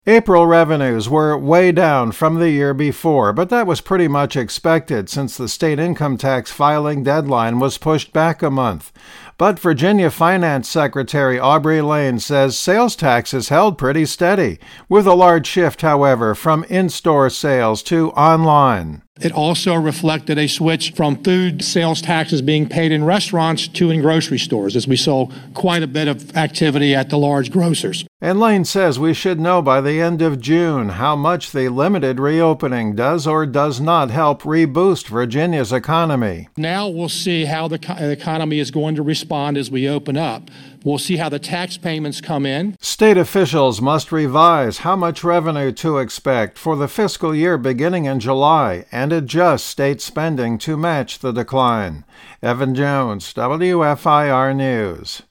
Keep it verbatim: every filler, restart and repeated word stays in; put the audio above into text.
April revenues were way down from the year before, but that was pretty much expected since the state income tax filing deadline was pushed back a month. But Virginia Finance Secretary Aubrey Lane says sales taxes held pretty steady, with a large shift, however, from in-store sales to online. It also reflected a switch from food sales taxes being paid in restaurants to in grocery stores, as we saw quite a bit of activity at the large grocers. And Lane says we should know by the end of June how much the limited reopening does or does not help reboost Virginia's economy. Now we'll see how the co- economy is going to respond as we open up. We'll see how the tax payments come in. State officials must revise how much revenue to expect for the fiscal year beginning in July and adjust state spending to match the decline. Evan Jones, W F I R News.